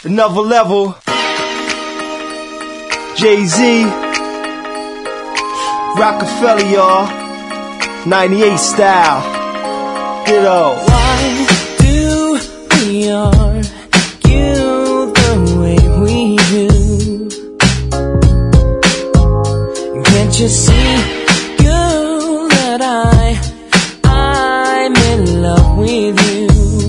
Another level. Jay-Z. Rockefeller, y'all. 98 style. Ditto. Why do we argue the way we do? Can't you see, girl, that I'm in love with you?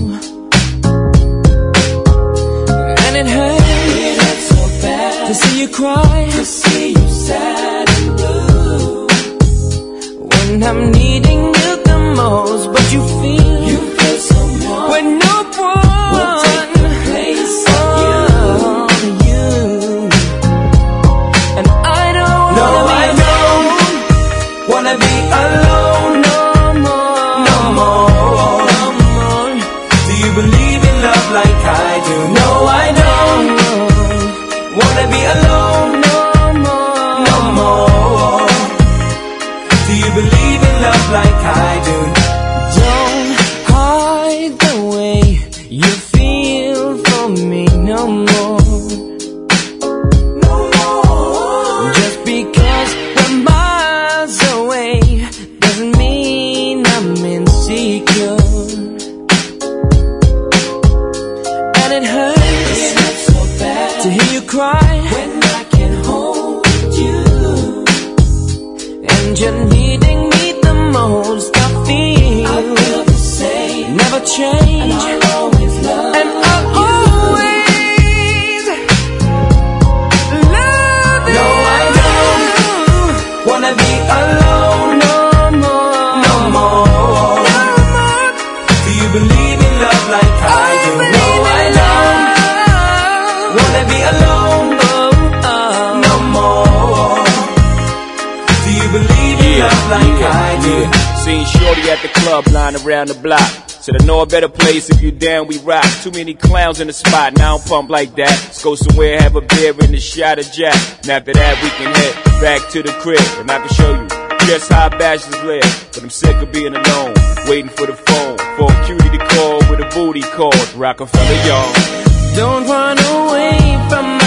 And it hurts so bad to see you cry, to see you sad and blue. When I'm needing you the most, but you feel someone when no one will take the place of you. And I don't wanna be alone no more. Do you believe in love like I do? No, I don't wanna be alone no more. Do you believe in love like I do? Don't hide the way you feel for me no more. Just because we're miles away doesn't mean I'm insecure. And it hurts so bad to hear you cry when I can hold you. And you're needing me the most. I feel the same, never change, and I'll always love you. No, I don't wanna be alone no more. Do you believe in love like I do? No, I don't wanna be alone no more. Do you believe in love like I do? Seen shorty at the club, line around the block. Said I know a better place, if you down we rock. Too many clowns in the spot, now I don't pump like that. Let's go somewhere, have a beer and a shot of Jack. And after that we can head back to the crib, and I can show you just how bachelors live. But I'm sick of being alone, waiting for the phone, for a cutie to call with a booty call. Rockefeller, y'all. Don't run away from